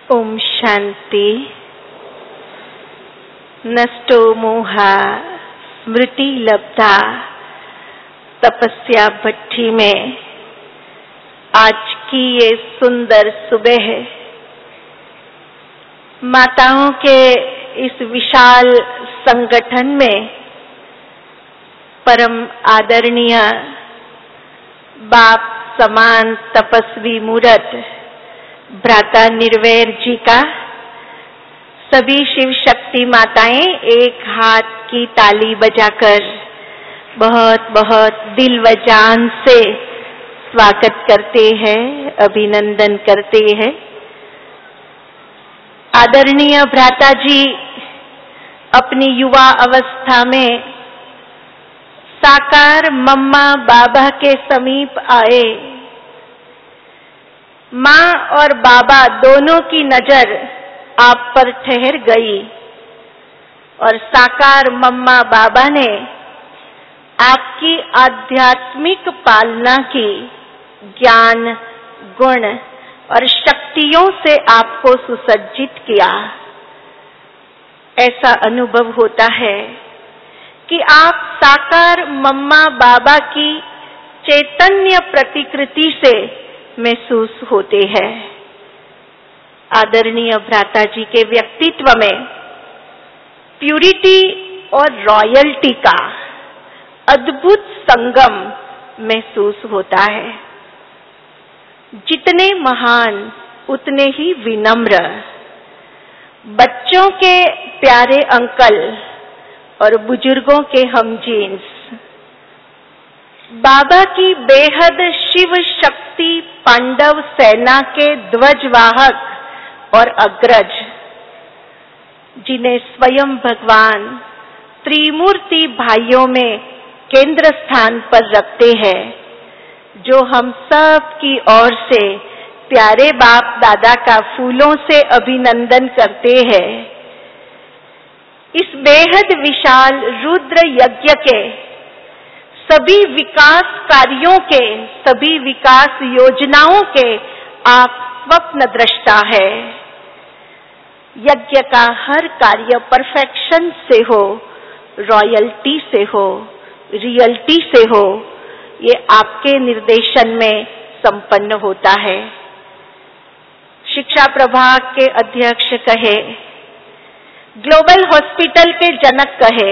ओम शांति। नष्टो मोहा स्मृति लब्धा तपस्या भट्टी में आज की ये सुंदर सुबह माताओं के इस विशाल संगठन में परम आदरणीय बाप समान तपस्वी मूर्त भ्राता निर्वैर जी का सभी शिव शक्ति माताएं एक हाथ की ताली बजाकर बहुत बहुत दिल व जान से स्वागत करते हैं, अभिनंदन करते हैं। आदरणीय भ्राता जी अपनी युवा अवस्था में साकार मम्मा बाबा के समीप आए। माँ और बाबा दोनों की नजर आप पर ठहर गई और साकार मम्मा बाबा ने आपकी आध्यात्मिक पालना की, ज्ञान, गुण और शक्तियों से आपको सुसज्जित किया। ऐसा अनुभव होता है कि आप साकार मम्मा बाबा की चैतन्य प्रतिकृति से महसूस होते हैं। आदरणीय भ्राता जी के व्यक्तित्व में प्यूरिटी और रॉयल्टी का अद्भुत संगम महसूस होता है। जितने महान उतने ही विनम्र, बच्चों के प्यारे अंकल और बुजुर्गों के हमजीन्स, बाबा की बेहद शिव शक्ति पांडव सेना के ध्वजवाहक और अग्रज, जिन्हें स्वयं भगवान त्रिमूर्ति भाइयों में केंद्र स्थान पर रखते हैं, जो हम सब की ओर से प्यारे बाप दादा का फूलों से अभिनंदन करते हैं। इस बेहद विशाल रुद्र यज्ञ के सभी विकास कार्यों के, सभी विकास योजनाओं के आप स्वप्न दृष्टा है। यज्ञ का हर कार्य परफेक्शन से हो, रॉयल्टी से हो, रियलिटी से हो, ये आपके निर्देशन में संपन्न होता है। शिक्षा प्रभाग के अध्यक्ष कहे, ग्लोबल हॉस्पिटल के जनक कहे,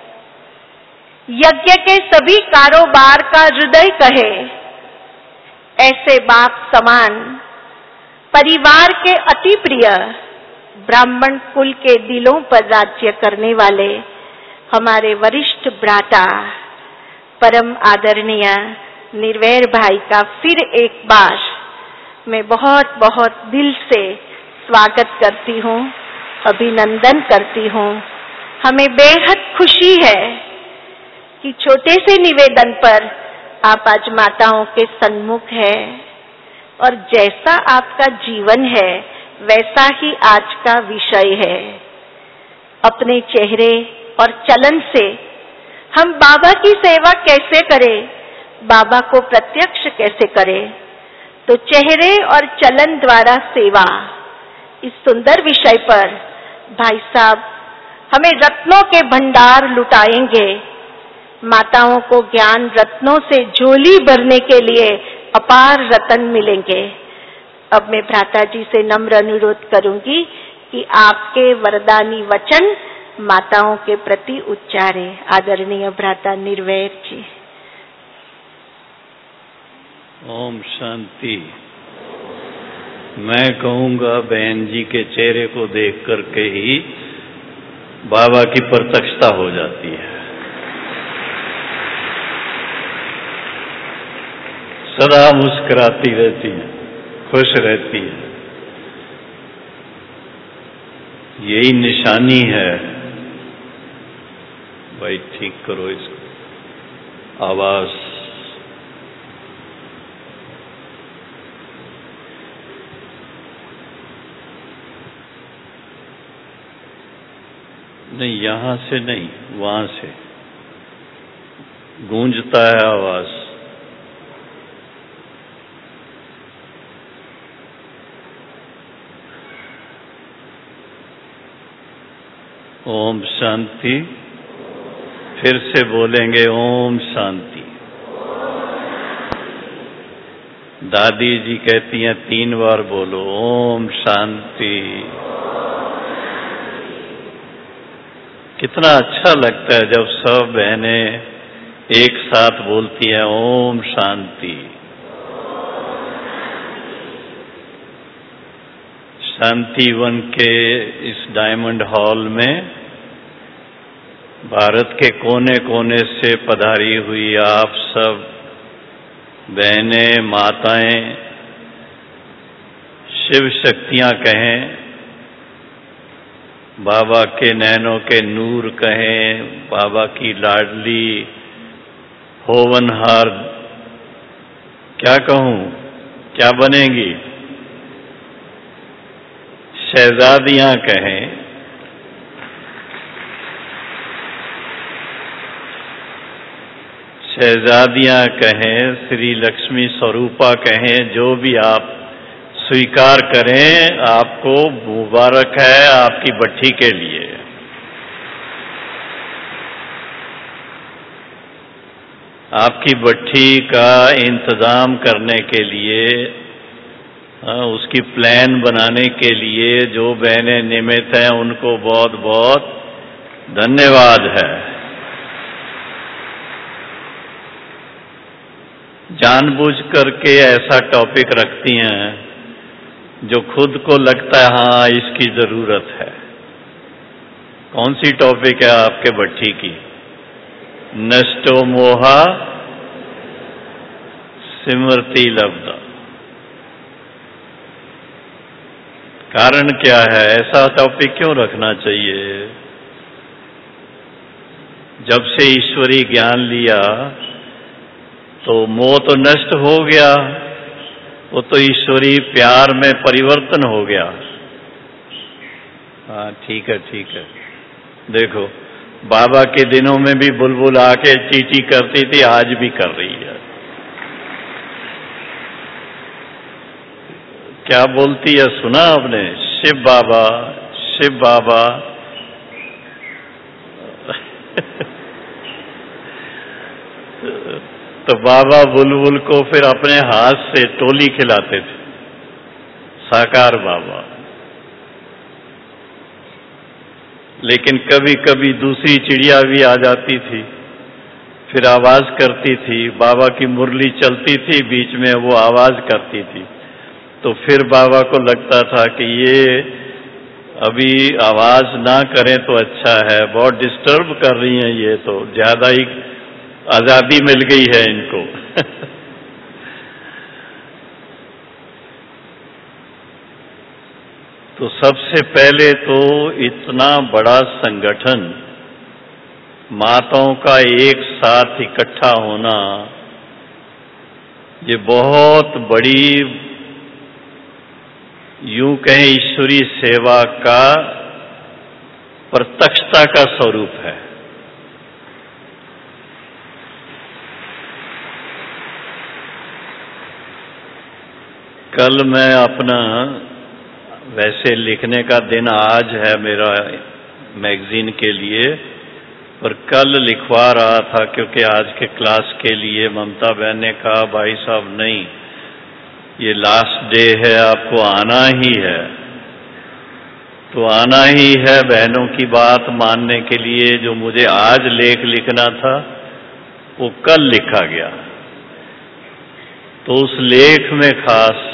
यज्ञ के सभी कारोबार का हृदय कहे, ऐसे बाप समान परिवार के अति प्रिय ब्राह्मण कुल के दिलों पर राज्य करने वाले हमारे वरिष्ठ भ्राता परम आदरणीय निर्वैर भाई का फिर एक बार मैं बहुत बहुत दिल से स्वागत करती हूँ, अभिनंदन करती हूँ। हमें बेहद खुशी है कि छोटे से निवेदन पर आप आज माताओं के सन्मुख है और जैसा आपका जीवन है वैसा ही आज का विषय है। अपने चेहरे और चलन से हम बाबा की सेवा कैसे करें, बाबा को प्रत्यक्ष कैसे करें, तो चेहरे और चलन द्वारा सेवा, इस सुंदर विषय पर भाई साहब हमें रत्नों के भंडार लुटाएंगे। माताओं को ज्ञान रत्नों से झोली भरने के लिए अपार रत्न मिलेंगे। अब मैं भ्राता जी से नम्र अनुरोध करूंगी कि आपके वरदानी वचन माताओं के प्रति उच्चारे। आदरणीय भ्राता निर्वैर जी। ओम शांति। मैं कहूंगा बहन जी के चेहरे को देख करके ही बाबा की प्रत्यक्षता हो जाती है। सदा मुस्कुराती रहती है, खुश रहती है। यही निशानी है। भाई ठीक करो इसको, आवाज। नहीं, यहां से नहीं, वहां से गूंजता है आवाज। ओम शांति। फिर से बोलेंगे ओम शांति। दादी जी कहती हैं 3 बार बोलो ओम शांति। कितना अच्छा लगता है जब सब बहनें एक साथ बोलती हैं ओम शांति। शांति वन के इस डायमंड हॉल में भारत के कोने कोने से पधारी हुई आप सब बहनें, माताएं, शिव शक्तियां कहें, बाबा के नैनों के नूर कहें, बाबा की लाडली होवनहार, क्या कहूं, क्या बनेंगी, शहजादियां कहें, शहजादियां कहें, श्री लक्ष्मी स्वरूपा कहें, जो भी आप स्वीकार करें, आपको मुबारक है आपकी भट्ठी के लिए। आपकी भट्ठी का इंतजाम करने के लिए, उसकी प्लान बनाने के लिए जो बहनें निमित्त हैं उनको बहुत बहुत धन्यवाद है। जानबूझ करके ऐसा टॉपिक रखती हैं जो खुद को लगता है हाँ इसकी जरूरत है। कौन सी टॉपिक है आपके भट्ठी की? नष्टो मोहा सिमरति लब्धा। कारण क्या है, ऐसा टॉपिक क्यों रखना चाहिए? जब से ईश्वरी ज्ञान लिया तो मोह तो नष्ट हो गया, वो तो ईश्वरी प्यार में परिवर्तन हो गया। हाँ ठीक है ठीक है। देखो बाबा के दिनों में भी बुलबुल आके चींटी करती थी, आज भी कर रही है। क्या बोलती है सुना आपने? शिव बाबा, शिव बाबा। तो बाबा बुलबुल को फिर अपने हाथ से टोली खिलाते थे, साकार बाबा। लेकिन कभी कभी दूसरी चिड़िया भी आ जाती थी, फिर आवाज करती थी। बाबा की मुरली चलती थी, बीच में वो आवाज करती थी, तो फिर बाबा को लगता था कि ये अभी आवाज ना करें तो अच्छा है, बहुत डिस्टर्ब कर रही हैं, ये तो ज्यादा ही आजादी मिल गई है इनको। तो सबसे पहले तो इतना बड़ा संगठन, माताओं का एक साथ इकट्ठा होना, ये बहुत बड़ी यूं कहें ईश्वरी सेवा का प्रत्यक्षता का स्वरूप है। कल मैं अपना, वैसे लिखने का दिन आज है मेरा मैगजीन के लिए, पर कल लिखवा रहा था क्योंकि आज के क्लास के लिए ममता बहन ने कहा भाई साहब नहीं, ये लास्ट डे है, आपको आना ही है। तो आना ही है बहनों की बात मानने के लिए। जो मुझे आज लेख लिखना था वो कल लिखा गया। तो उस लेख में खास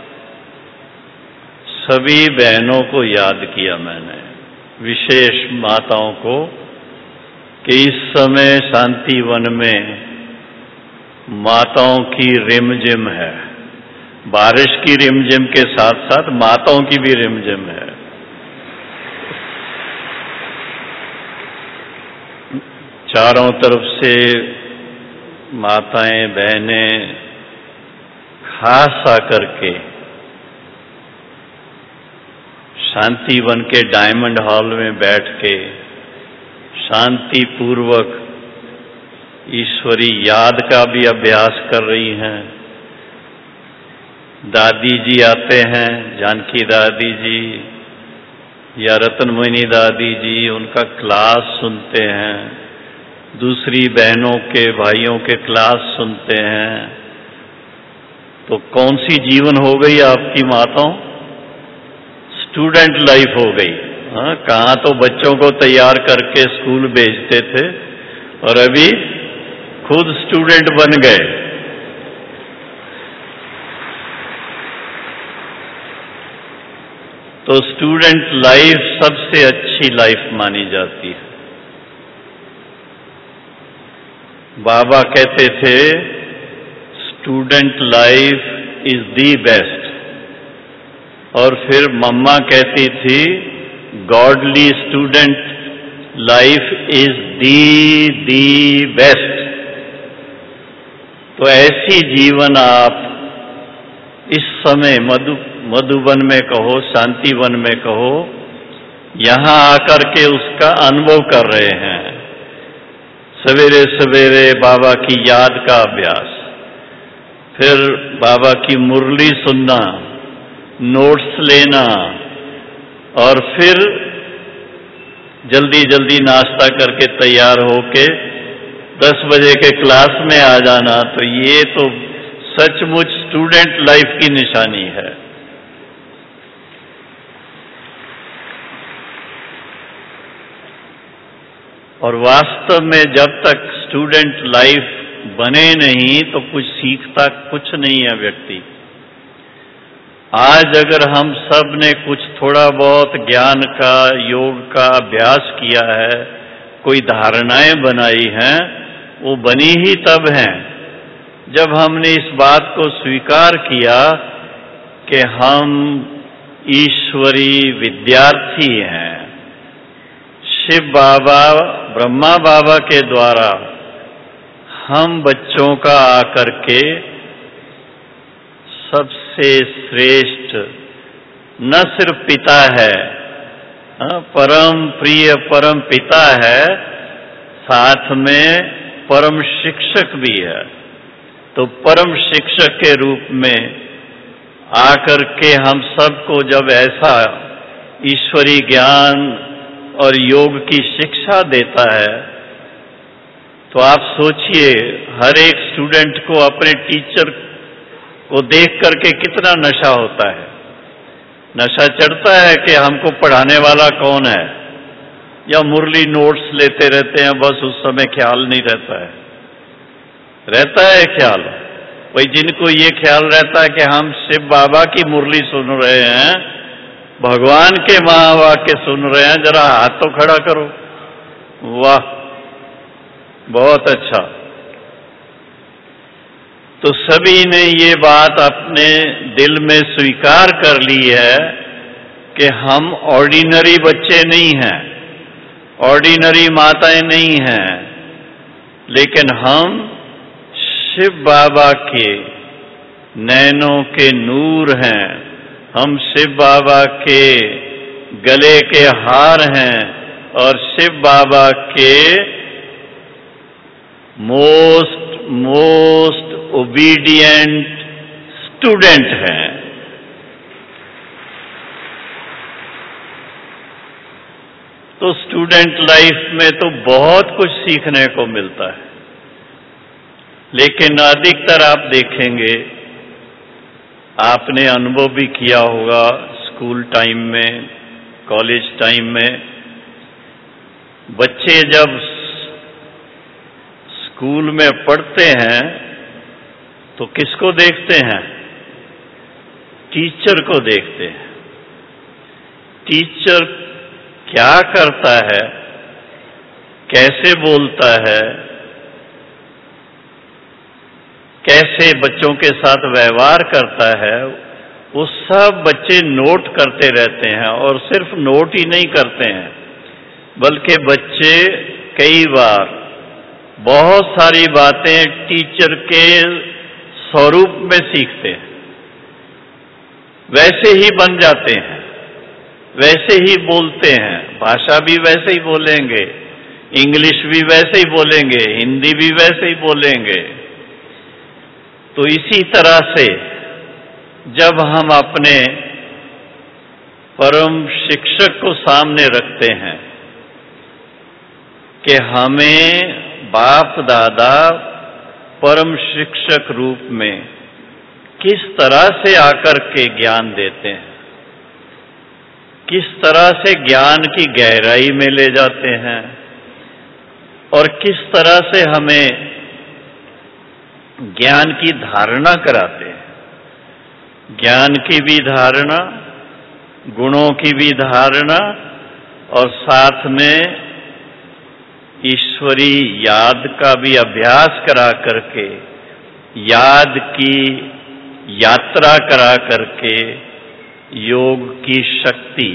सभी बहनों को याद किया मैंने, विशेष माताओं को, कि इस समय शांति वन में माताओं की रिमझिम है। बारिश की रिमझिम के साथ साथ माताओं की भी रिमझिम है। चारों तरफ से माताएं बहनें खास आकर के शांति वन के डायमंड हॉल में बैठ के शांति पूर्वक ईश्वरी याद का भी अभ्यास कर रही हैं। दादी जी आते हैं, जानकी दादी जी, या रत्नमणि दादी जी उनका क्लास सुनते हैं, दूसरी बहनों के भाइयों के क्लास सुनते हैं, तो कौन सी जीवन हो गई आपकी माताओं? स्टूडेंट लाइफ हो गई। हाँ, कहाँ तो बच्चों को तैयार करके स्कूल भेजते थे और अभी खुद स्टूडेंट बन गए। तो स्टूडेंट लाइफ सबसे अच्छी लाइफ मानी जाती है। बाबा कहते थे student life is the best, और फिर मम्मा कहती थी godly student life is the best. तो ऐसी जीवन आप इस समय मधुबन में कहो, शांतिवन में कहो, यहां आकर के उसका अनुभव कर रहे हैं। सवेरे सवेरे बाबा की याद का अभ्यास, फिर बाबा की मुरली सुनना, नोट्स लेना, और फिर जल्दी जल्दी नाश्ता करके तैयार होके 10 बजे के क्लास में आ जाना। तो ये तो सचमुच स्टूडेंट लाइफ की निशानी है। और वास्तव में जब तक स्टूडेंट लाइफ बने नहीं तो कुछ सीखता कुछ नहीं है व्यक्ति। आज अगर हम सब ने कुछ थोड़ा बहुत ज्ञान का, योग का अभ्यास किया है, कोई धारणाएं बनाई हैं, वो बनी ही तब हैं जब हमने इस बात को स्वीकार किया कि हम ईश्वरी विद्यार्थी हैं। शिव बाबा, ब्रह्मा बाबा के द्वारा हम बच्चों का आकर के सबसे श्रेष्ठ न सिर्फ पिता है, परम प्रिय परम पिता है, साथ में परम शिक्षक भी है। तो परम शिक्षक के रूप में आकर के हम सबको जब ऐसा ईश्वरी ज्ञान और योग की शिक्षा देता है, तो आप सोचिए हर एक स्टूडेंट को अपने टीचर को देख करके कितना नशा होता है। नशा चढ़ता है कि हमको पढ़ाने वाला कौन है, या मुरली नोट्स लेते रहते हैं, बस उस समय ख्याल नहीं रहता है। रहता है ख्याल। भाई जिनको ये ख्याल रहता है कि हम शिव बाबा की मुरली सुन रहे हैं, भगवान के महावाक्य सुन रहे हैं, जरा हाथ तो खड़ा करो। वाह, बहुत अच्छा। तो सभी ने ये बात अपने दिल में स्वीकार कर ली है कि हम ऑर्डिनरी बच्चे नहीं हैं, ऑर्डिनरी माताएं नहीं हैं, लेकिन हम शिव बाबा के नैनों के नूर हैं। हम शिव बाबा के गले के हार हैं और शिव बाबा के मोस्ट ओबीडिएंट स्टूडेंट हैं। तो स्टूडेंट लाइफ में तो बहुत कुछ सीखने को मिलता है, लेकिन अधिकतर आप देखेंगे, आपने अनुभव भी किया होगा स्कूल टाइम में, कॉलेज टाइम में, बच्चे जब स्कूल में पढ़ते हैं तो किसको देखते हैं? टीचर को देखते हैं। टीचर क्या करता है, कैसे बोलता है, कैसे बच्चों के साथ व्यवहार करता है, वो सब बच्चे नोट करते रहते हैं। और सिर्फ नोट ही नहीं करते हैं, बल्कि बच्चे कई बार बहुत सारी बातें टीचर के स्वरूप में सीखते हैं, वैसे ही बन जाते हैं, वैसे ही बोलते हैं। भाषा भी वैसे ही बोलेंगे, इंग्लिश भी वैसे ही बोलेंगे, हिंदी भी वैसे ही बोलेंगे। तो इसी तरह से जब हम अपने परम शिक्षक को सामने रखते हैं कि हमें बाप दादा परम शिक्षक रूप में किस तरह से आकर के ज्ञान देते हैं, किस तरह से ज्ञान की गहराई में ले जाते हैं और किस तरह से हमें ज्ञान की धारणा कराते हैं। ज्ञान की भी धारणा, गुणों की भी धारणा और साथ में ईश्वरी याद का भी अभ्यास करा करके, याद की यात्रा करा करके योग की शक्ति,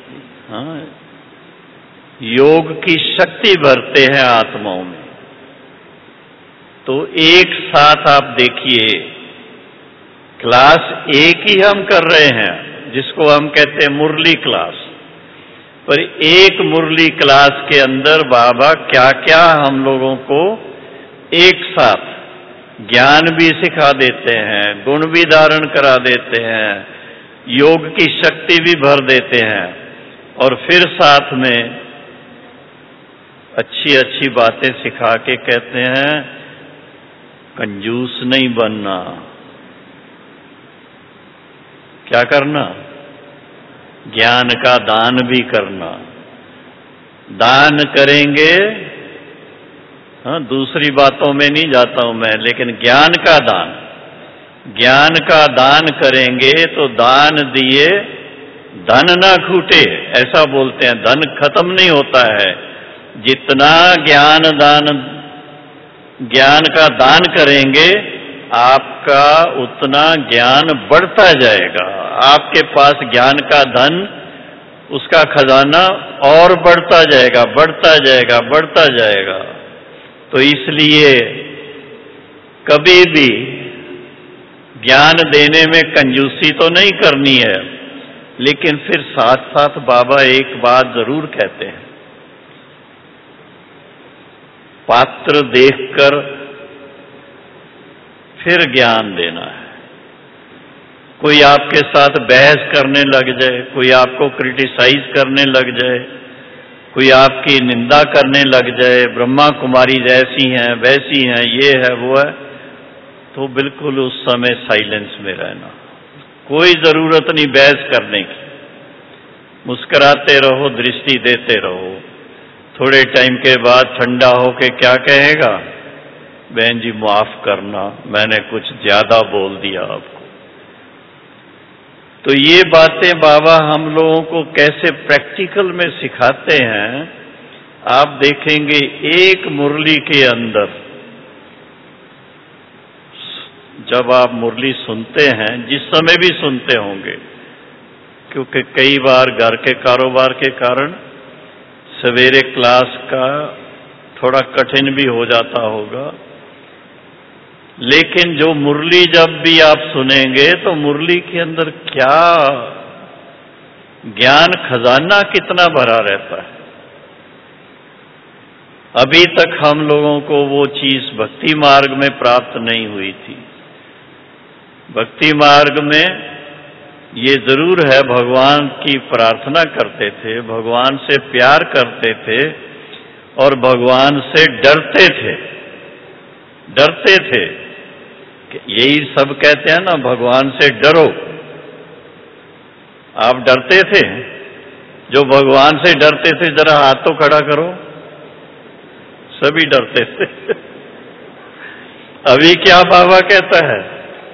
योग की शक्ति भरते हैं आत्माओं में। तो एक साथ आप देखिए, क्लास एक ही हम कर रहे हैं जिसको हम कहते हैं मुरली क्लास, पर एक मुरली क्लास के अंदर बाबा क्या क्या हम लोगों को एक साथ ज्ञान भी सिखा देते हैं, गुण भी धारण करा देते हैं, योग की शक्ति भी भर देते हैं और फिर साथ में अच्छी अच्छी बातें सिखा के कहते हैं कंजूस नहीं बनना। क्या करना? ज्ञान का दान भी करना। दान करेंगे, दूसरी बातों में नहीं जाता हूं मैं, लेकिन ज्ञान का दान, ज्ञान का दान करेंगे तो दान दिए धन ना खूटे, ऐसा बोलते हैं। धन खत्म नहीं होता है, जितना ज्ञान का दान करेंगे आपका उतना ज्ञान बढ़ता जाएगा। आपके पास ज्ञान का धन, उसका खजाना और बढ़ता जाएगा, बढ़ता जाएगा, बढ़ता जाएगा। तो इसलिए कभी भी ज्ञान देने में कंजूसी तो नहीं करनी है, लेकिन फिर साथ साथ बाबा एक बात जरूर कहते हैं, पात्र देखकर फिर ज्ञान देना है। कोई आपके साथ बहस करने लग जाए, कोई आपको क्रिटिसाइज करने लग जाए, कोई आपकी निंदा करने लग जाए, ब्रह्मा कुमारी जैसी हैं, वैसी हैं, ये है वो है, तो बिल्कुल उस समय साइलेंस में रहना। कोई जरूरत नहीं बहस करने की, मुस्कुराते रहो, दृष्टि देते रहो। थोड़े टाइम के बाद ठंडा होके क्या कहेगा, बहन जी माफ करना, मैंने कुछ ज्यादा बोल दिया आपको। तो ये बातें बाबा हम लोगों को कैसे प्रैक्टिकल में सिखाते हैं, आप देखेंगे एक मुरली के अंदर जब आप मुरली सुनते हैं, जिस समय भी सुनते होंगे, क्योंकि कई बार घर के कारोबार के कारण सवेरे क्लास का थोड़ा कठिन भी हो जाता होगा, लेकिन जो मुरली जब भी आप सुनेंगे तो मुरली के अंदर क्या ज्ञान खजाना कितना भरा रहता है। अभी तक हम लोगों को वो चीज भक्ति मार्ग में प्राप्त नहीं हुई थी। भक्ति मार्ग में ये जरूर है, भगवान की प्रार्थना करते थे, भगवान से प्यार करते थे और भगवान से डरते थे। डरते थे, यही सब कहते हैं ना, भगवान से डरो। आप डरते थे? जो भगवान से डरते थे जरा हाथ तो खड़ा करो। सभी डरते थे। अभी क्या बाबा कहता है?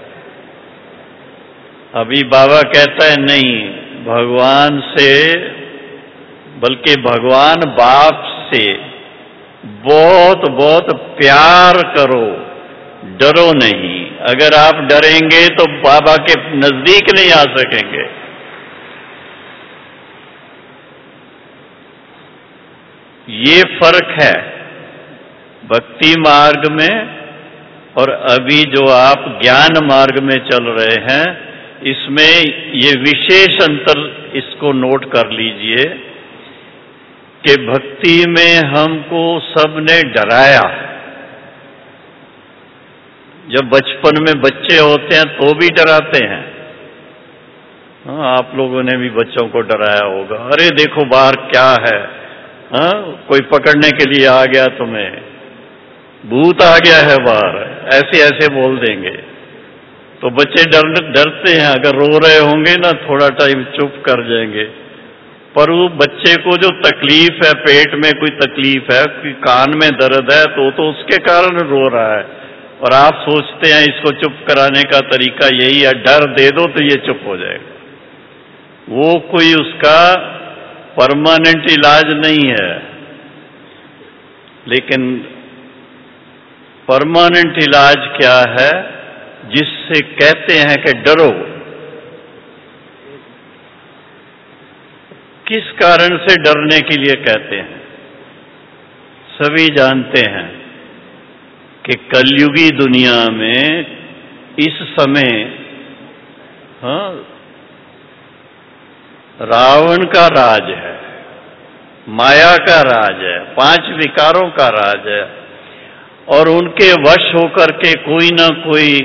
अभी बाबा कहता है नहीं, भगवान से, बल्कि भगवान बाप से बहुत बहुत प्यार करो, डरो नहीं। अगर आप डरेंगे तो बाबा के नजदीक नहीं आ सकेंगे। ये फर्क है भक्ति मार्ग में और अभी जो आप ज्ञान मार्ग में चल रहे हैं, इसमें ये विशेष अंतर इसको नोट कर लीजिए कि भक्ति में हमको सबने डराया। जब बचपन में बच्चे होते हैं तो भी डराते हैं, हाँ, आप लोगों ने भी बच्चों को डराया होगा, अरे देखो बाहर क्या है, हाँ, कोई पकड़ने के लिए आ गया, तुम्हें भूत आ गया है बाहर, ऐसे ऐसे बोल देंगे। तो बच्चे डरते हैं, अगर रो रहे होंगे ना थोड़ा टाइम चुप कर जाएंगे, पर वो बच्चे को जो तकलीफ है, पेट में कोई तकलीफ है, कोई कान में दर्द है, तो उसके कारण रो रहा है, और आप सोचते हैं इसको चुप कराने का तरीका यही है, डर दे दो तो ये चुप हो जाएगा। वो कोई उसका परमानेंट इलाज नहीं है, लेकिन परमानेंट इलाज क्या है, जिससे कहते हैं कि डरो। किस कारण से डरने के लिए कहते हैं? सभी जानते हैं कि कलयुगी दुनिया में इस समय रावण का राज है, माया का राज है, 5 विकारों का राज है, और उनके वश होकर के कोई ना कोई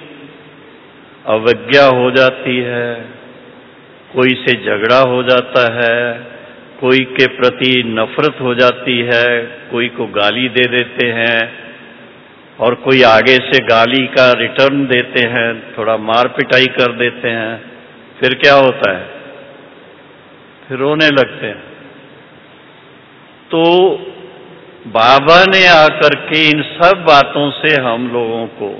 अवज्ञा हो जाती है, कोई से झगड़ा हो जाता है, कोई के प्रति नफरत हो जाती है, कोई को गाली दे देते हैं, और कोई आगे से गाली का रिटर्न देते हैं, थोड़ा मार पिटाई कर देते हैं। फिर क्या होता है? फिर रोने लगते हैं। तो बाबा ने आकर के इन सब बातों से हम लोगों को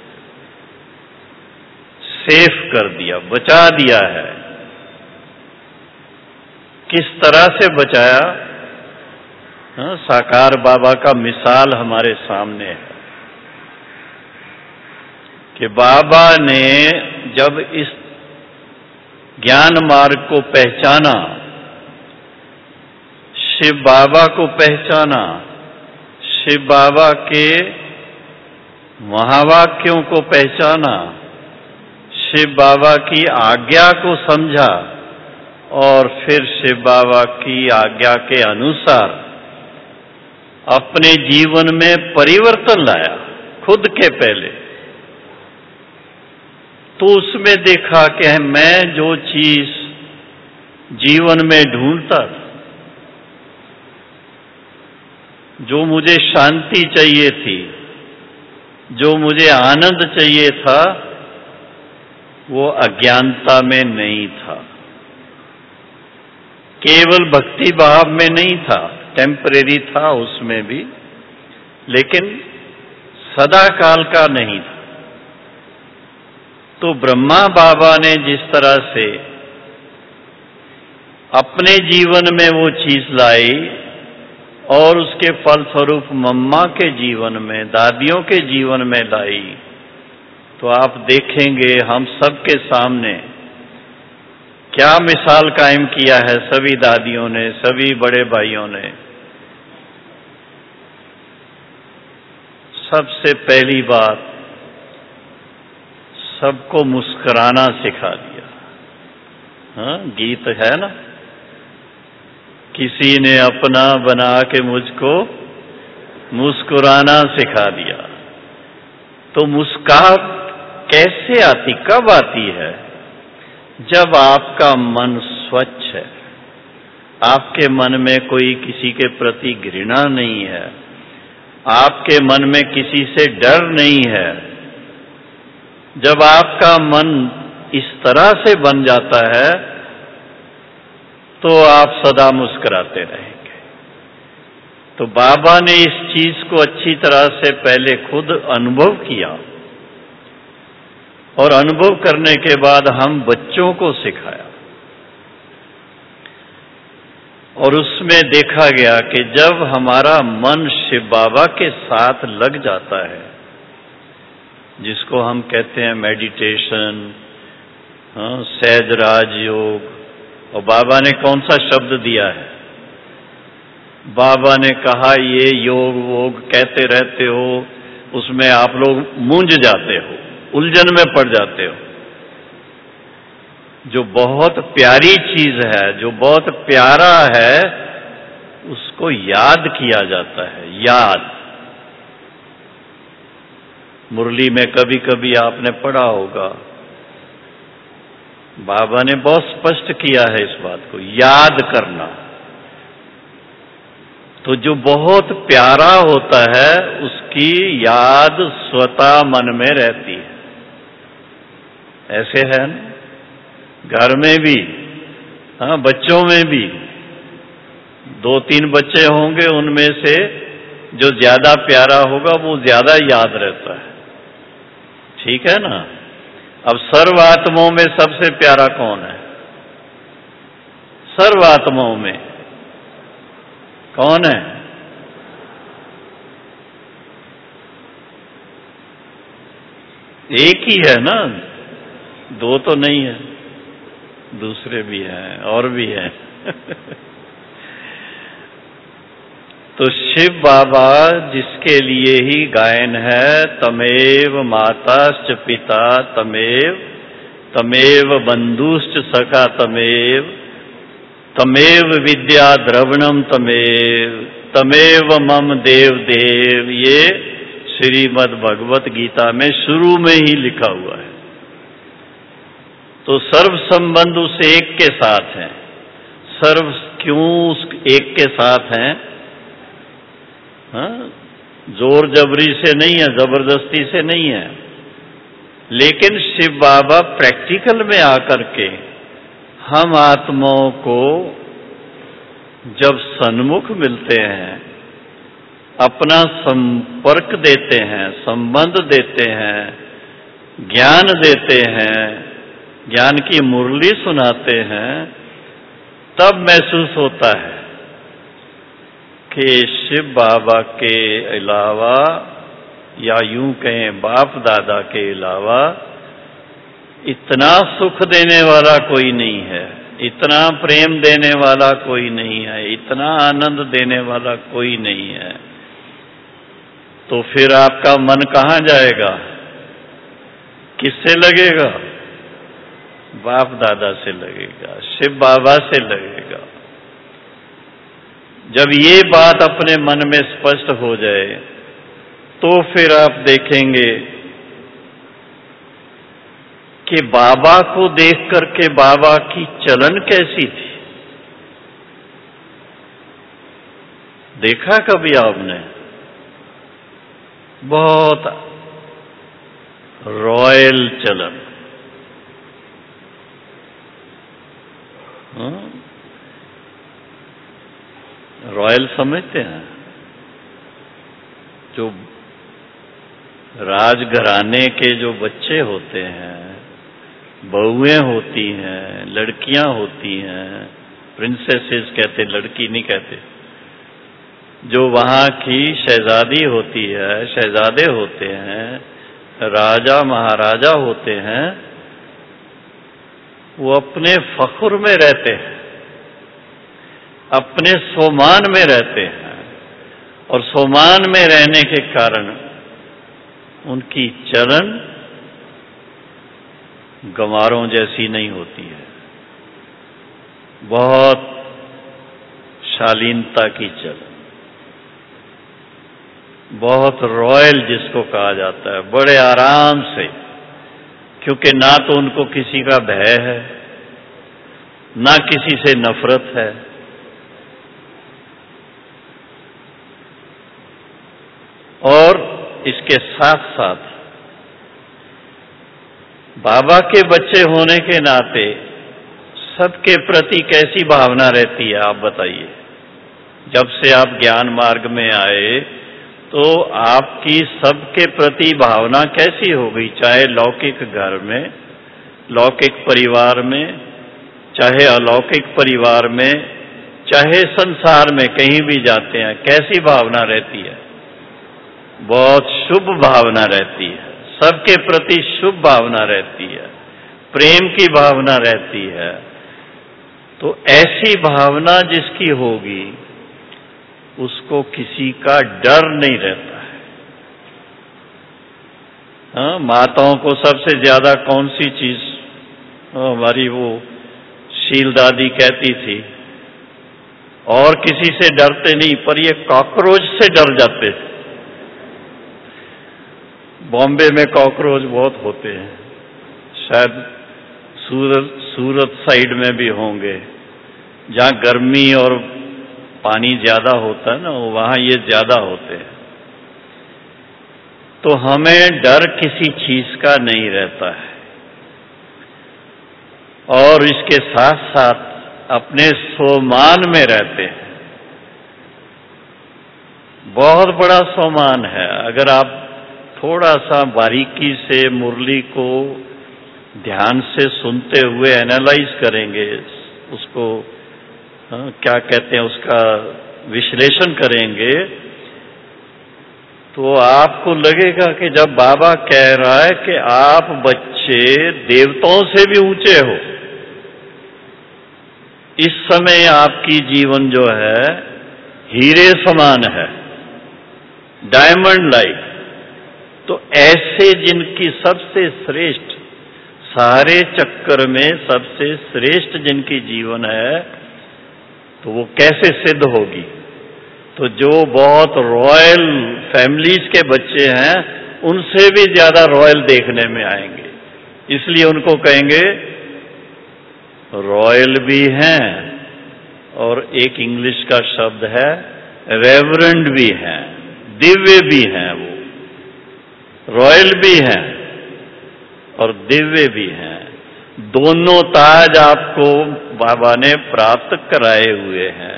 सेफ कर दिया, बचा दिया है। किस तरह से बचाया? साकार बाबा का मिसाल हमारे सामने है कि बाबा ने जब इस ज्ञान मार्ग को पहचाना, शिव बाबा को पहचाना, शिव बाबा के महावाक्यों को पहचाना, शिव बाबा की आज्ञा को समझा, और फिर शिव बाबा की आज्ञा के अनुसार अपने जीवन में परिवर्तन लाया खुद के पहले, तो उसमें देखा कि मैं जो चीज जीवन में ढूंढता था, जो मुझे शांति चाहिए थी, जो मुझे आनंद चाहिए था, वो अज्ञानता में नहीं था, केवल भक्ति भाव में नहीं था, टेम्परेरी था उसमें भी, लेकिन सदा काल का नहीं था। तो ब्रह्मा बाबा ने जिस तरह से अपने जीवन में वो चीज लाई, और उसके फलस्वरूप मम्मा के जीवन में, दादियों के जीवन में लाई, तो आप देखेंगे हम सबके सामने क्या मिसाल कायम किया है सभी दादियों ने, सभी बड़े भाइयों ने। सबसे पहली बात, सबको मुस्कुराना सिखा दिया। हाँ, गीत है ना, किसी ने अपना बना के मुझको मुस्कुराना सिखा दिया। तो मुस्कान कैसे आती, कब आती है? जब आपका मन स्वच्छ है, आपके मन में कोई किसी के प्रति घृणा नहीं है, आपके मन में किसी से डर नहीं है। जब आपका मन इस तरह से बन जाता है, तो आप सदा मुस्कुराते रहेंगे। तो बाबा ने इस चीज को अच्छी तरह से पहले खुद अनुभव किया, और अनुभव करने के बाद हम बच्चों को सिखाया, और उसमें देखा गया कि जब हमारा मन शिव बाबा के साथ लग जाता है, जिसको हम कहते हैं मेडिटेशन, सहज राजयोग, और बाबा ने कौन सा शब्द दिया है? बाबा ने कहा ये योग वोग कहते रहते हो, उसमें आप लोग मूंझ जाते हो, उलझन में पड़ जाते हो। जो बहुत प्यारी चीज है, जो बहुत प्यारा है, उसको याद किया जाता है। याद, मुरली में कभी कभी आपने पढ़ा होगा बाबा ने बहुत स्पष्ट किया है इस बात को, याद करना। तो जो बहुत प्यारा होता है उसकी याद स्वतः मन में रहती है। ऐसे है ना, घर में भी, हाँ, बच्चों में भी 2-3 बच्चे होंगे, उनमें से जो ज्यादा प्यारा होगा वो ज्यादा याद रहता है। ठीक है ना। अब सर्वात्माओं में सबसे प्यारा कौन है? सर्वात्माओं में कौन है? एक ही है ना, 2 तो नहीं है, दूसरे भी हैं और भी हैं। तो शिव बाबा जिसके लिए ही गायन है, तमेव माताश्च पिता तमेव, तमेव बंधुश्च सखा तमेव, तमेव विद्या द्रवणम तमेव, तमेव मम देव देव, ये श्रीमद् भगवत गीता में शुरू में ही लिखा हुआ है। तो सर्व संबंध उस एक के साथ हैं। सर्व क्यों उस एक के साथ हैं? हाँ? जोर जबरी से नहीं है, जबरदस्ती से नहीं है, लेकिन शिव बाबा प्रैक्टिकल में आकर के हम आत्माओं को जब सन्मुख मिलते हैं, अपना संपर्क देते हैं, संबंध देते हैं, ज्ञान देते हैं, ज्ञान की मुरली सुनाते हैं, तब महसूस होता है कि शिव बाबा के अलावा, या यूं कहें बाप दादा के अलावा, इतना सुख देने वाला कोई नहीं है, इतना प्रेम देने वाला कोई नहीं है, इतना आनंद देने वाला कोई नहीं है। तो फिर आपका मन कहाँ जाएगा? किससे लगेगा? बाप दादा से लगेगा, शिव बाबा से लगेगा। जब ये बात अपने मन में स्पष्ट हो जाए तो फिर आप देखेंगे कि बाबा को देख करके बाबा की चलन कैसी थी। देखा कभी आपने? बहुत रॉयल चलन। रॉयल समझते हैं? जो राजघराने के जो बच्चे होते हैं, बहुएं होती हैं, लड़कियां होती हैं, प्रिंसेसेस कहते, लड़की नहीं कहते, जो वहां की शहजादी होती है, शहजादे होते हैं, राजा महाराजा होते हैं, वो अपने फख्र में रहते हैं, अपने सोमान में रहते हैं, और सोमान में रहने के कारण उनकी चलन गंवारों जैसी नहीं होती है, बहुत शालीनता की चलन, बहुत रॉयल जिसको कहा जाता है, बड़े आराम से, क्योंकि ना तो उनको किसी का भय है, ना किसी से नफरत है। और इसके साथ साथ बाबा के बच्चे होने के नाते सबके प्रति कैसी भावना रहती है, आप बताइए। जब से आप ज्ञान मार्ग में आए तो आपकी सबके प्रति भावना कैसी हो गई? चाहे लौकिक घर में, लौकिक परिवार में, चाहे अलौकिक परिवार में, चाहे संसार में कहीं भी जाते हैं, कैसी भावना रहती है? बहुत शुभ भावना रहती है, सबके प्रति शुभ भावना रहती है, प्रेम की भावना रहती है। तो ऐसी भावना जिसकी होगी उसको किसी का डर नहीं रहता है। हाँ, माताओं को सबसे ज्यादा कौन सी चीज, हमारी वो शील दादी कहती थी, और किसी से डरते नहीं, पर ये कॉकरोच से डर जाते थे। बॉम्बे में कॉकरोच बहुत होते हैं, शायद सूरत साइड में भी होंगे, जहाँ गर्मी और पानी ज्यादा होता है ना, वहाँ ये ज्यादा होते हैं। तो हमें डर किसी चीज का नहीं रहता है, और इसके साथ साथ अपने स्वमान में रहते हैं। बहुत बड़ा स्वमान है। अगर आप थोड़ा सा बारीकी से मुरली को ध्यान से सुनते हुए एनालाइज करेंगे, उसको क्या कहते हैं, उसका विश्लेषण करेंगे, तो आपको लगेगा कि जब बाबा कह रहा है कि आप बच्चे देवताओं से भी ऊंचे हो, इस समय आपकी जीवन जो है हीरे समान है, डायमंड लाइक। तो ऐसे जिनकी सबसे श्रेष्ठ, सारे चक्कर में सबसे श्रेष्ठ जिनकी जीवन है, तो वो कैसे सिद्ध होगी? तो जो बहुत रॉयल फैमिलीज के बच्चे हैं, उनसे भी ज्यादा रॉयल देखने में आएंगे। इसलिए उनको कहेंगे रॉयल भी हैं, और एक इंग्लिश का शब्द है रेवरेंड भी हैं, दिव्य भी हैं। वो रॉयल भी हैं और दिव्य भी हैं। दोनों ताज आपको बाबा ने प्राप्त कराए हुए हैं।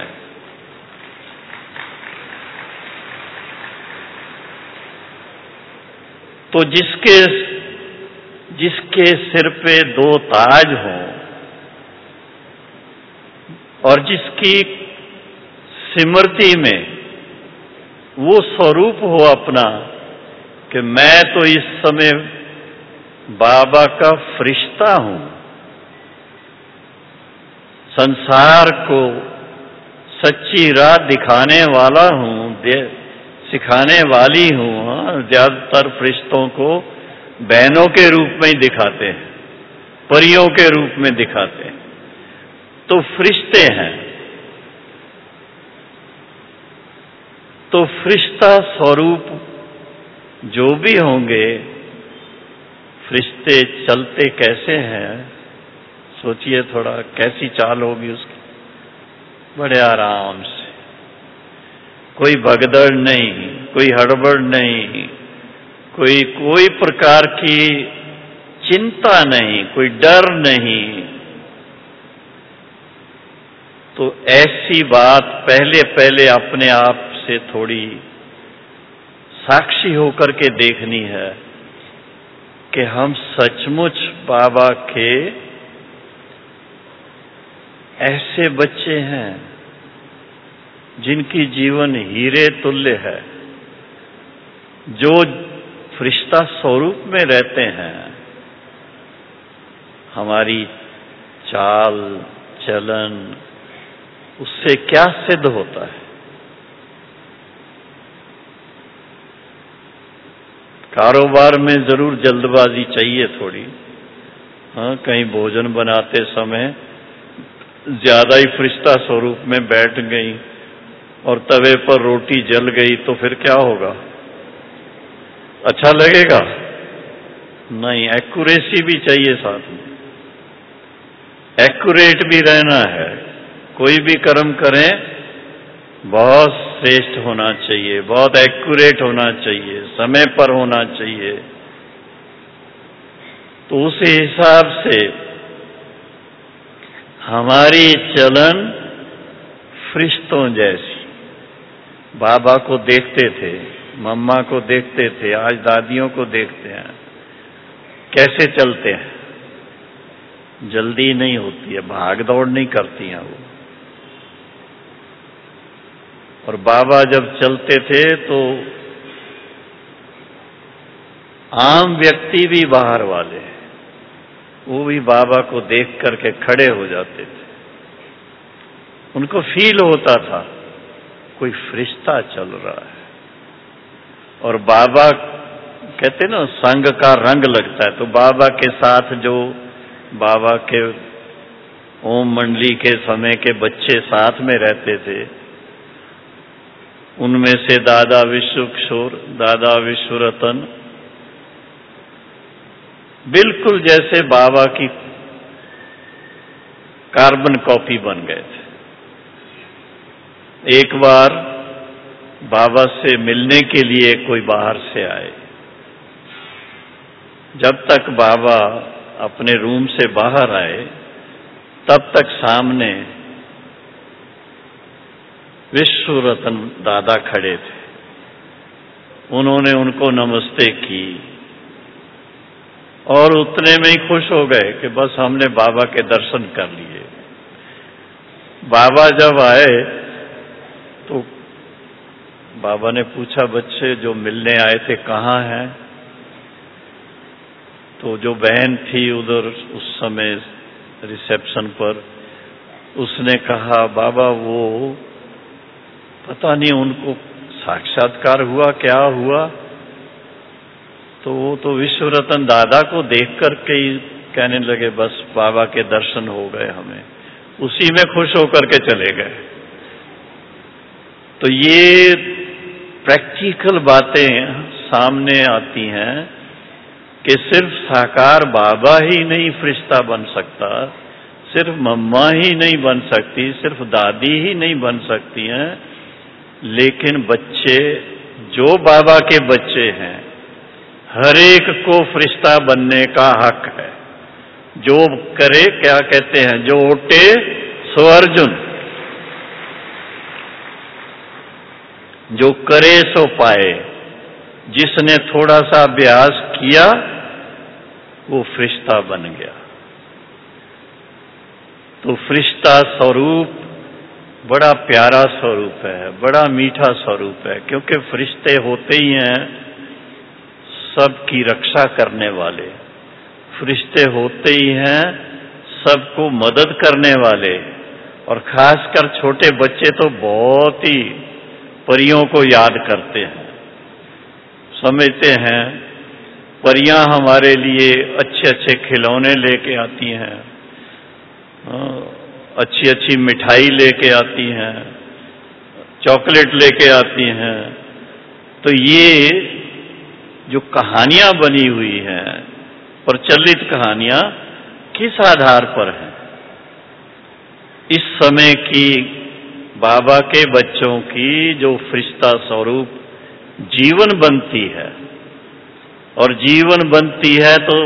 तो जिसके सिर पे दो ताज हों और जिसकी स्मृति में वो स्वरूप हो अपना कि मैं तो इस समय बाबा का फरिश्ता हूं, संसार को सच्ची राह दिखाने वाला हूं, सिखाने वाली हूं। ज्यादातर फरिश्तों को बहनों के रूप में ही दिखाते हैं, परियों के रूप में दिखाते हैं, तो फरिश्ते हैं। तो फरिश्ता स्वरूप जो भी होंगे, फरिश्ते चलते कैसे हैं, सोचिए थोड़ा, कैसी चाल होगी उसकी? बड़े आराम से, कोई भगदड़ नहीं, कोई हड़बड़ नहीं, कोई प्रकार की चिंता नहीं, कोई डर नहीं। तो ऐसी बात पहले अपने आप से थोड़ी साक्षी होकर के देखनी है कि हम सचमुच बाबा के ऐसे बच्चे हैं जिनकी जीवन हीरे तुल्य है, जो फरिश्ता स्वरूप में रहते हैं। हमारी चाल चलन उससे क्या सिद्ध होता है? कारोबार में जरूर जल्दबाजी चाहिए थोड़ी। हाँ, कहीं भोजन बनाते समय ज्यादा ही फरिश्ता स्वरूप में बैठ गई और तवे पर रोटी जल गई, तो फिर क्या होगा? अच्छा लगेगा? नहीं, एक्यूरेसी भी चाहिए साथ में, एक्यूरेट भी रहना है। कोई भी कर्म करें बहुत श्रेष्ठ होना चाहिए, बहुत एक्यूरेट होना चाहिए, समय पर होना चाहिए। तो उस हिसाब से हमारी चलन फरिश्तों जैसी। बाबा को देखते थे, मम्मा को देखते थे, आज दादियों को देखते हैं, कैसे चलते हैं। जल्दी नहीं होती है, भाग दौड़ नहीं करती हैं वो। और बाबा जब चलते थे तो आम व्यक्ति भी बाहर वाले, वो भी बाबा को देख करके खड़े हो जाते थे। उनको फील होता था कोई फरिश्ता चल रहा है। और बाबा कहते ना, संग का रंग लगता है। तो बाबा के साथ जो बाबा के ओम मंडली के समय के बच्चे साथ में रहते थे, उनमें से दादा विश्व किशोर, दादा विश्वरतन, बिल्कुल जैसे बाबा की कार्बन कॉपी बन गए थे। एक बार बाबा से मिलने के लिए कोई बाहर से आए। जब तक बाबा अपने रूम से बाहर आए तब तक सामने विश्व रतन दादा खड़े थे। उन्होंने उनको नमस्ते की और उतने में ही खुश हो गए कि बस हमने बाबा के दर्शन कर लिए। बाबा जब आए तो बाबा ने पूछा, बच्चे जो मिलने आए थे कहाँ हैं? तो जो बहन थी उधर उस समय रिसेप्शन पर, उसने कहा, बाबा वो पता नहीं उनको साक्षात्कार हुआ, क्या हुआ। तो वो तो विश्व रतन दादा को देख करके ही कहने लगे, बस बाबा के दर्शन हो गए हमें। उसी में खुश होकर के चले गए। तो ये प्रैक्टिकल बातें सामने आती हैं कि सिर्फ साकार बाबा ही नहीं फरिश्ता बन सकता, सिर्फ मम्मा ही नहीं बन सकती, सिर्फ दादी ही नहीं बन सकती हैं, लेकिन बच्चे जो बाबा के बच्चे हैं हर एक को फरिश्ता बनने का हक है। जो करे, क्या कहते हैं, जो ओटे सो अर्जुन, जो करे सो पाए। जिसने थोड़ा सा अभ्यास किया वो फरिश्ता बन गया। तो फरिश्ता स्वरूप बड़ा प्यारा स्वरूप है, बड़ा मीठा स्वरूप है, क्योंकि फरिश्ते होते ही हैं सबकी रक्षा करने वाले, फरिश्ते होते ही हैं सबको मदद करने वाले। और खासकर छोटे बच्चे तो बहुत ही परियों को याद करते हैं, समझते हैं परियां हमारे लिए अच्छे अच्छे खिलौने लेके आती हैं, अच्छी अच्छी मिठाई लेके आती हैं, चॉकलेट लेके आती हैं। तो ये जो कहानियां बनी हुई हैं, प्रचलित कहानियां, किस आधार पर हैं? इस समय की बाबा के बच्चों की जो फरिश्ता स्वरूप जीवन बनती है, और जीवन बनती है तो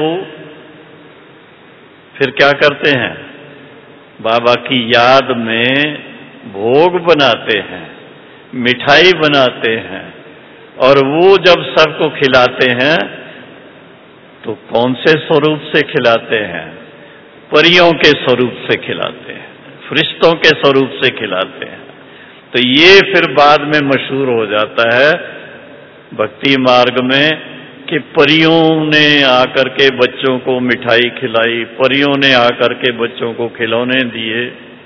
फिर क्या करते हैं? बाबा की याद में भोग बनाते हैं, मिठाई बनाते हैं, और वो जब सबको खिलाते हैं तो कौन से स्वरूप से खिलाते हैं? परियों के स्वरूप से खिलाते हैं, फरिश्तों के स्वरूप से खिलाते हैं। तो ये फिर बाद में मशहूर हो जाता है भक्ति मार्ग में कि परियों ने आकर के बच्चों को मिठाई खिलाई, परियों ने आकर के बच्चों को खिलौने दिए।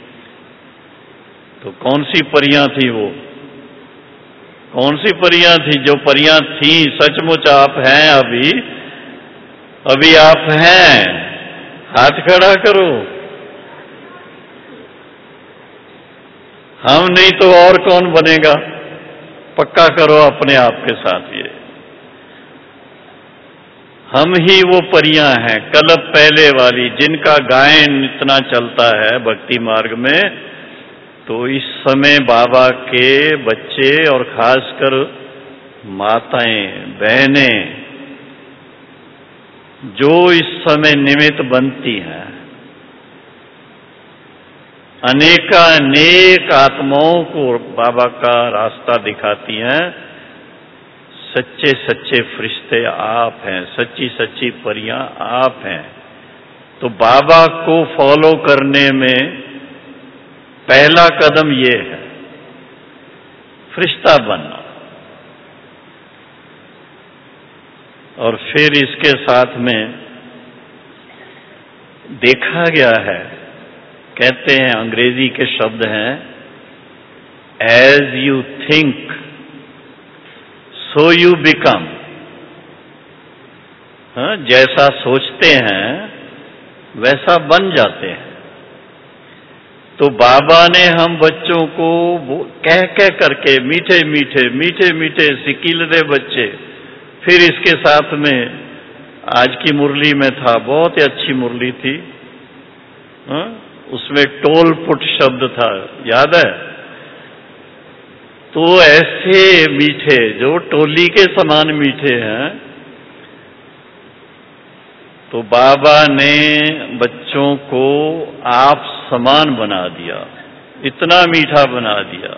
तो कौन सी परियां थी वो? कौन सी परियां थी? जो परियां थी सचमुच आप हैं, अभी आप हैं, हाथ खड़ा करो। हम नहीं तो और कौन बनेगा? पक्का करो अपने आप के साथ ये, हम ही वो परियां हैं कल्प पहले वाली, जिनका गायन इतना चलता है भक्ति मार्ग में। तो इस समय बाबा के बच्चे और खासकर माताएं, बहनें जो इस समय निमित्त बनती हैं, अनेक आत्माओं को बाबा का रास्ता दिखाती हैं, सच्चे सच्चे फरिश्ते आप हैं, सच्ची सच्ची परियां आप हैं। तो बाबा को फॉलो करने में पहला कदम ये है, फरिश्ता बनना। और फिर इसके साथ में देखा गया है, कहते हैं, अंग्रेजी के शब्द हैं, as you think so you become. जैसा सोचते हैं वैसा बन जाते हैं। तो बाबा ने हम बच्चों को कह करके, मीठे मीठे सिकीलरे बच्चे, फिर इसके साथ में आज की मुरली में था, बहुत ही अच्छी मुरली थी, उसमें टोल पुट शब्द था, याद है? तो ऐसे मीठे जो टोली के समान मीठे हैं, तो बाबा ने बच्चों को आप समान बना दिया, इतना मीठा बना दिया।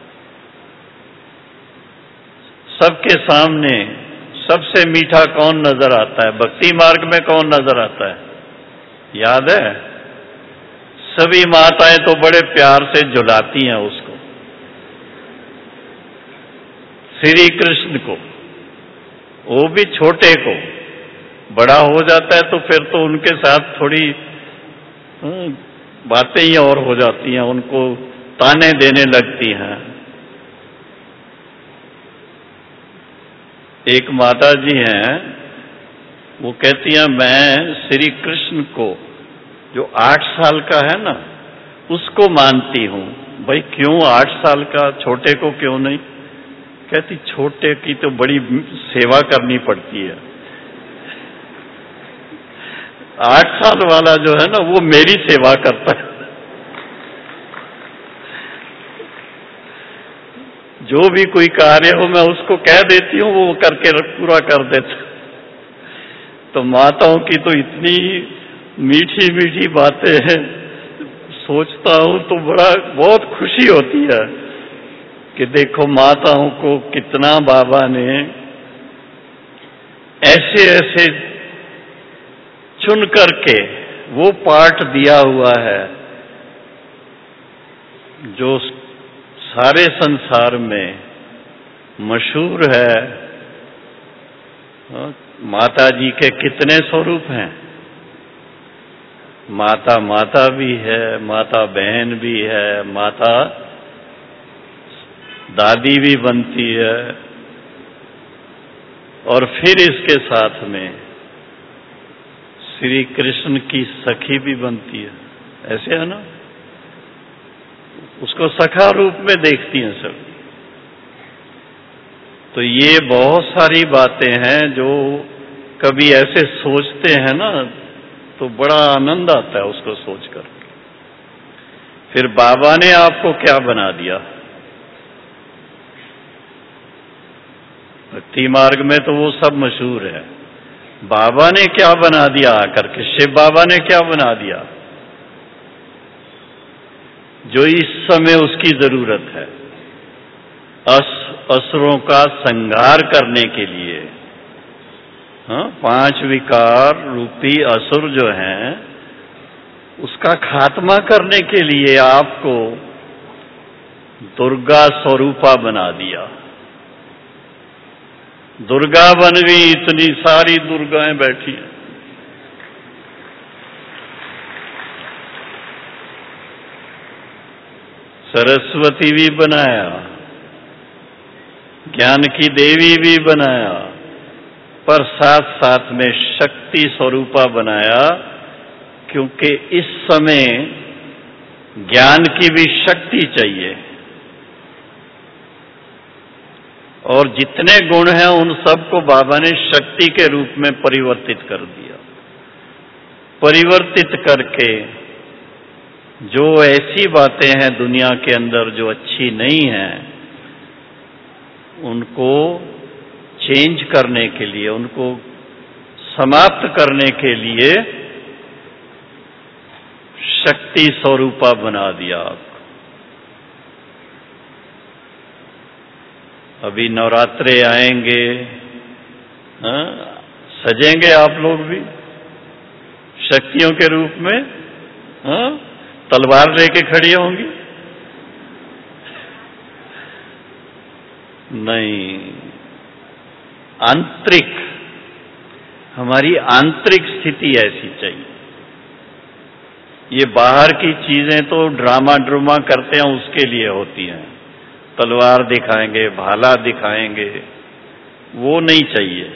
सबके सामने सबसे मीठा कौन नजर आता है? भक्ति मार्ग में कौन नजर आता है? याद है? सभी माताएं तो बड़े प्यार से झुलाती हैं उसको, श्री कृष्ण को, वो भी छोटे को। बड़ा हो जाता है तो फिर तो उनके साथ थोड़ी बातें ही और हो जाती हैं, उनको ताने देने लगती हैं। एक माता जी हैं, वो कहती हैं मैं श्री कृष्ण को जो 8 साल का है ना, उसको मानती हूं। भाई क्यों 8 साल का, छोटे को क्यों नहीं? कहती छोटे की तो बड़ी सेवा करनी पड़ती है, 8 साल वाला जो है ना वो मेरी सेवा करता है। जो भी कोई कार्य हो मैं उसको कह देती हूँ, वो करके पूरा कर देता। तो माताओं की तो इतनी मीठी मीठी बातें हैं, सोचता हूँ तो बहुत खुशी होती है कि देखो माताओं को कितना बाबा ने ऐसे ऐसे चुन करके वो पाठ दिया हुआ है जो सारे संसार में मशहूर है। माता जी के कितने स्वरूप हैं? माता माता भी है, माता बहन भी है, माता दादी भी बनती है, और फिर इसके साथ में श्री कृष्ण की सखी भी बनती है। ऐसे है ना, उसको सखा रूप में देखती हैं सब। तो ये बहुत सारी बातें हैं जो कभी ऐसे सोचते हैं ना तो बड़ा आनंद आता है उसको सोचकर। फिर बाबा ने आपको क्या बना दिया? भक्ति मार्ग में तो वो सब मशहूर है। बाबा ने क्या बना दिया आकर के? शिव बाबा ने क्या बना दिया जो इस समय उसकी जरूरत है? असुरों का संहार करने के लिए, 5 विकार रूपी असुर जो हैं उसका खात्मा करने के लिए आपको दुर्गा स्वरूपा बना दिया। दुर्गा बन गई, इतनी सारी दुर्गाएं बैठी हैं। सरस्वती भी बनाया, ज्ञान की देवी भी बनाया, पर साथ साथ में शक्ति स्वरूपा बनाया, क्योंकि इस समय ज्ञान की भी शक्ति चाहिए। और जितने गुण हैं उन सबको बाबा ने शक्ति के रूप में परिवर्तित कर दिया। परिवर्तित करके जो ऐसी बातें हैं दुनिया के अंदर जो अच्छी नहीं हैं, उनको चेंज करने के लिए, उनको समाप्त करने के लिए शक्ति स्वरूपा बना दिया आपको। अभी नवरात्रे आएंगे, सजेंगे आप लोग भी शक्तियों के रूप में, तलवार लेके खड़ी होंगी? नहीं, आंतरिक, हमारी आंतरिक स्थिति ऐसी चाहिए। ये बाहर की चीजें तो ड्रामा करते हैं उसके लिए होती हैं, तलवार दिखाएंगे, भाला दिखाएंगे, वो नहीं चाहिए।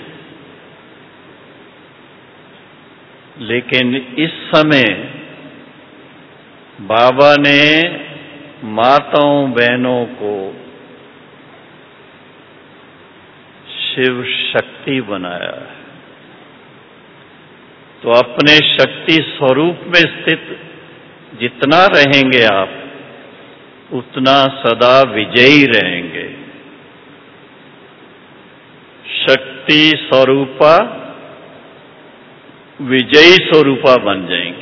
लेकिन इस समय बाबा ने माताओं बहनों को शिव शक्ति बनाया है। तो अपने शक्ति स्वरूप में स्थित जितना रहेंगे आप उतना सदा विजयी रहेंगे। शक्ति स्वरूपा विजयी स्वरूपा बन जाएंगी।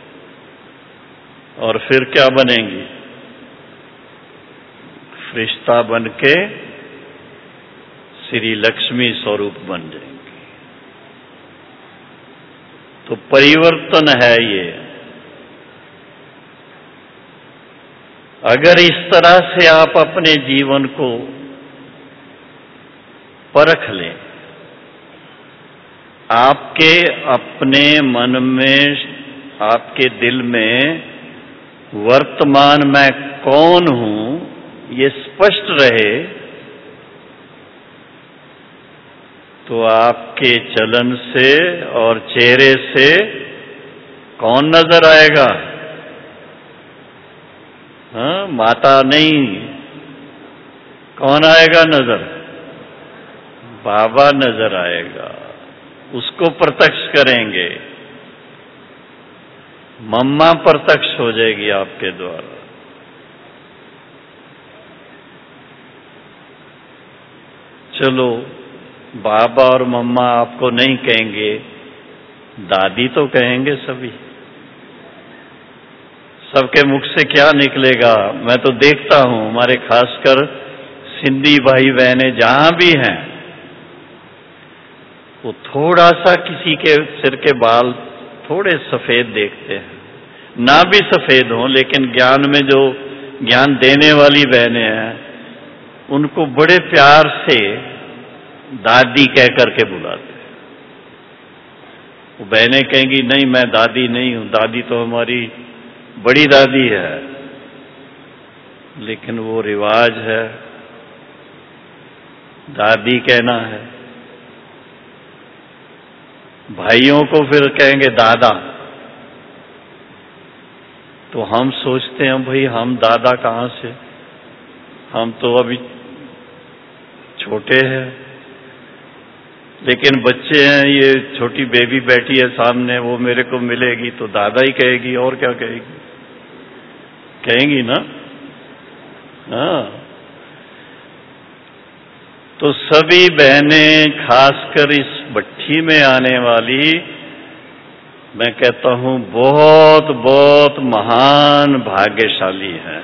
और फिर क्या बनेंगी? फरिश्ता बन के श्री लक्ष्मी स्वरूप बन जाएंगी। तो परिवर्तन है ये। अगर इस तरह से आप अपने जीवन को परख लें, आपके अपने मन में, आपके दिल में वर्तमान मैं कौन हूं ये स्पष्ट रहे, तो आपके चलन से और चेहरे से कौन नजर आएगा? हाँ, माता नहीं, कौन आएगा नजर? बाबा नजर आएगा। उसको प्रत्यक्ष करेंगे। मम्मा प्रत्यक्ष हो जाएगी आपके द्वारा। चलो, बाबा और मम्मा आपको नहीं कहेंगे, दादी तो कहेंगे सभी। सबके मुख से क्या निकलेगा? मैं तो देखता हूं हमारे खासकर सिंधी भाई बहनें जहां भी हैं, वो थोड़ा सा किसी के सिर के बाल थोड़े सफेद देखते हैं, ना भी सफेद हों, लेकिन ज्ञान में जो ज्ञान देने वाली बहनें हैं उनको बड़े प्यार से दादी कह करके बुलाते हैं। वो बहनें कहेंगी नहीं, मैं दादी नहीं हूं, दादी तो हमारी बड़ी दादी है। लेकिन वो रिवाज है, दादी कहना है। भाइयों को फिर कहेंगे दादा। तो हम सोचते हैं भाई हम दादा कहां से, हम तो अभी छोटे हैं। लेकिन बच्चे हैं, ये छोटी बेबी बैठी है सामने, वो मेरे को मिलेगी तो दादा ही कहेगी, और क्या कहेगी? कहेंगी ना? हाँ। तो सभी बहनें, खासकर इस भट्ठी में आने वाली, मैं कहता हूं बहुत बहुत महान भाग्यशाली हैं।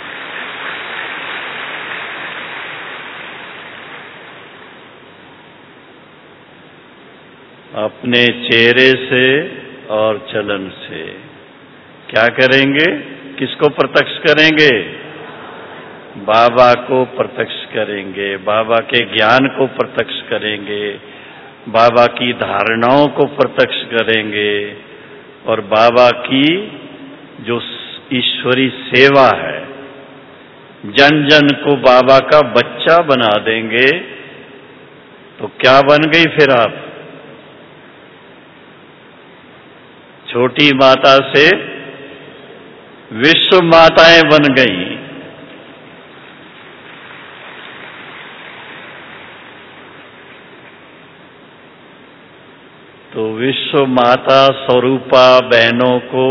अपने चेहरे से और चलन से क्या करेंगे? किसको प्रत्यक्ष करेंगे? बाबा को प्रत्यक्ष करेंगे, बाबा के ज्ञान को प्रत्यक्ष करेंगे, बाबा की धारणाओं को प्रत्यक्ष करेंगे, और बाबा की जो ईश्वरी सेवा है, जन जन को बाबा का बच्चा बना देंगे। तो क्या बन गई फिर आप? छोटी माता से विश्व माताएं बन गई। तो विश्व माता स्वरूपा बहनों को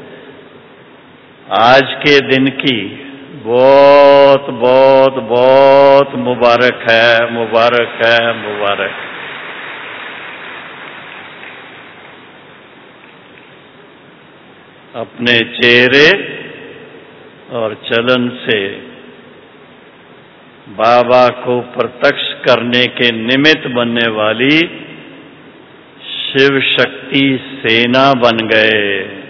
आज के दिन की बहुत बहुत बहुत मुबारक है, मुबारक है, मुबारक। अपने चेहरे और चलन से बाबा को प्रत्यक्ष करने के निमित्त बनने वाली शिव शक्ति सेना बन गए।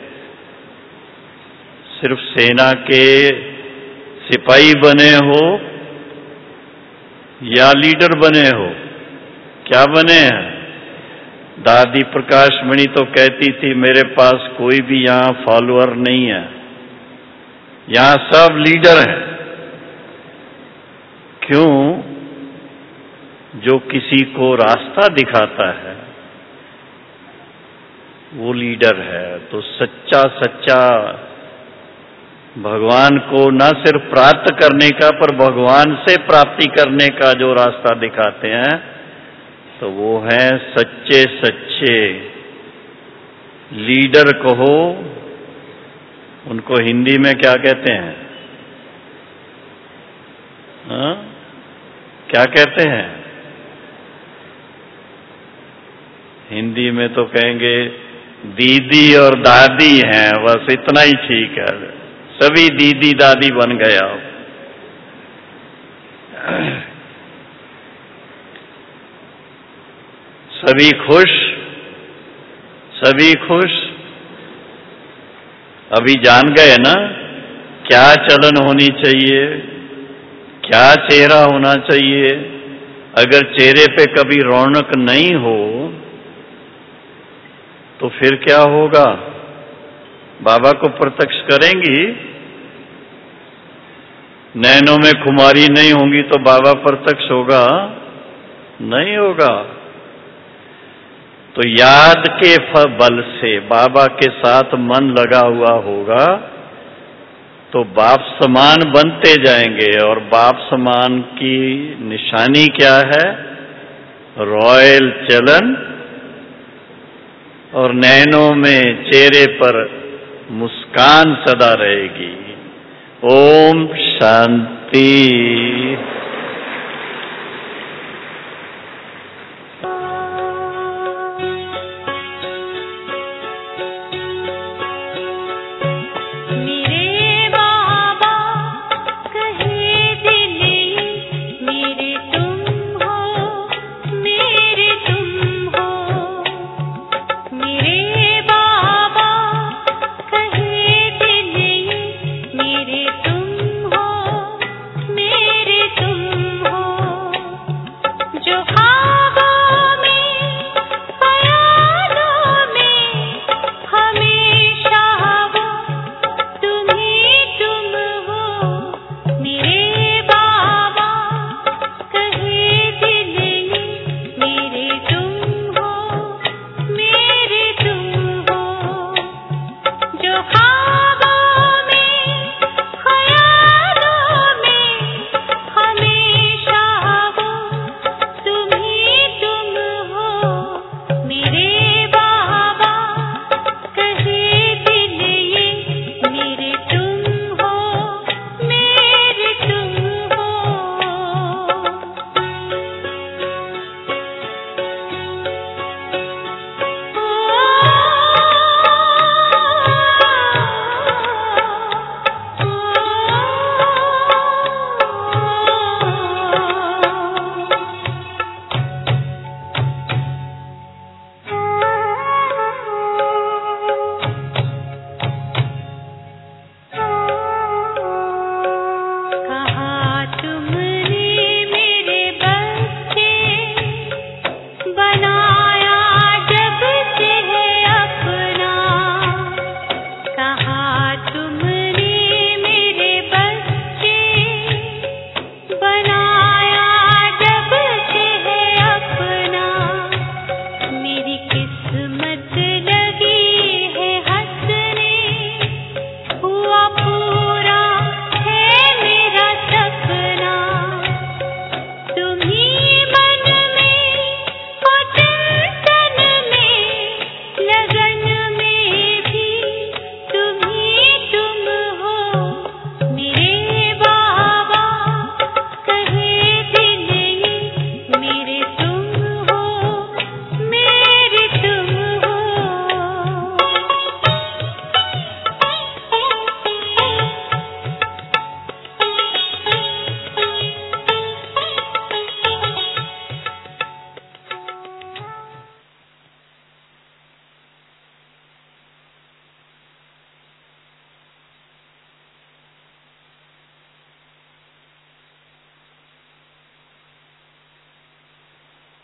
सिर्फ सेना के सिपाही बने हो या लीडर बने हो, क्या बने हैं? दादी प्रकाशमणि तो कहती थी मेरे पास कोई भी यहां फॉलोअर नहीं है, यहां सब लीडर हैं। क्यों? जो किसी को रास्ता दिखाता है वो लीडर है। तो सच्चा सच्चा भगवान को न सिर्फ प्राप्त करने का, पर भगवान से प्राप्ति करने का जो रास्ता दिखाते हैं, तो वो हैं सच्चे सच्चे लीडर कहो उनको हिंदी में क्या कहते हैं? हाँ? क्या कहते हैं? हिंदी में तो कहेंगे दीदी और दादी हैं, बस इतना ही ठीक है। सभी दीदी दादी बन गया। सभी खुश, सभी खुश। अभी जान गए ना क्या चलन होनी चाहिए, क्या चेहरा होना चाहिए। अगर चेहरे पे कभी रौनक नहीं हो तो फिर क्या होगा? बाबा को प्रत्यक्ष करेंगी, नैनों में खुमारी नहीं होंगी तो बाबा प्रत्यक्ष होगा? नहीं होगा। तो याद के बल से बाबा के साथ मन लगा हुआ होगा तो बाप समान बनते जाएंगे। और बाप समान की निशानी क्या है? रॉयल चलन और नैनों में, चेहरे पर मुस्कान सदा रहेगी। ओम शांति।